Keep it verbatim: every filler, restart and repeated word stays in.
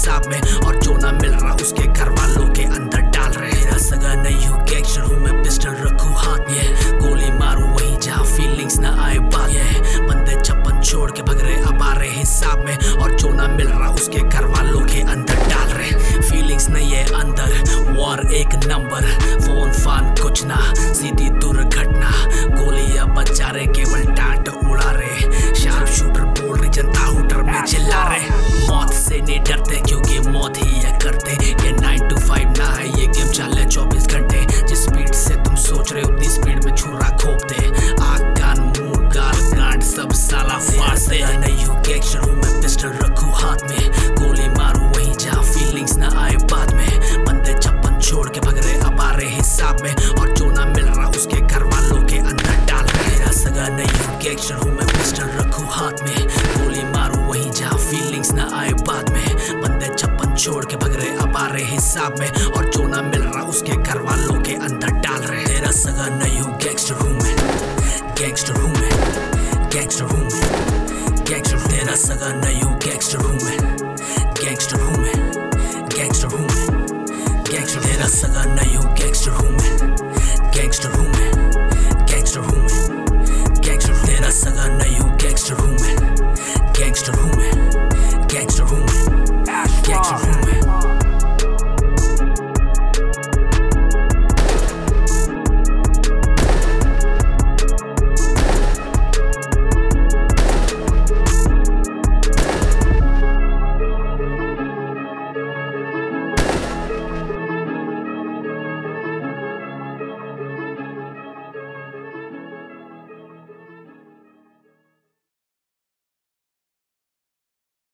हिसाब में, और जो ना मिल रहा उसके घर वालों के अंदर डाल रहे। तेरा सगा नहीं हूँ गैंगस्टर हूँ मैं, पिस्टल रखूँ हाथ में, गोली मारूं वहीं जहाँ फीलिंग्स ना आए बात में। बंदे छप्पन छोड़ के भग रहे अब आ रहे हिसाब में, और जो ना मिल रहा उसके घर वालों के अंदर डाल रहे। फीलिंग्स नहीं है अंदर, वॉर एक नंबर, फोन फान कुछ ना, सीधी दुर्घटना, गोलियां बचा रहे केवल टाट उड़ा रहे। शार्प शूटर बोल रही जनता हुटर में चिल्ला रहे। मौत से नहीं डरते क्योंकि मौत ही ये करते, ये नाइन टू फाइव ना है ये गेम चले चौबीस घंटे। जिस स्पीड से तुम सोच रहे हो उतनी स्पीड में छुरा घोप दे, आग कान मुंह गाल गांड सब साला फाड़ दे। नहीं हूँ गैंगस्टर हूँ मैं, पिस्टल रखूँ हाथ में, गोली मारूं वहीं जहाँ फीलिंग्स ना आए बाद में। बंदे छप्पन छोड़ के भग रहे अब आ रहे हिसाब में, और जो ना मिल रहा उसके घर वालों के अंदर डाल रहे। तेरा सगा नहीं हूँ गैंगस्टर हूँ मैं, पिस्टल रखूँ हाथ में, गोली मारूं वहीं जहाँ फीलिंग्स ना आए बाद में। बंदे छप्पन छोड़ के भग रहे अब आ रहे हिसाब में, और जो ना मिल रहा उसके घर वालों के अंदर डाल रहे। तेरा सगा नहीं हूँ गैंगस्टर हूँ मैं, गैंगस्टर हूँ मैं, गैंगस्टर हूँ मैं, गैंगस्टर। तेरा सगा नहीं हूँ गैंगस्टर हूँ मैं।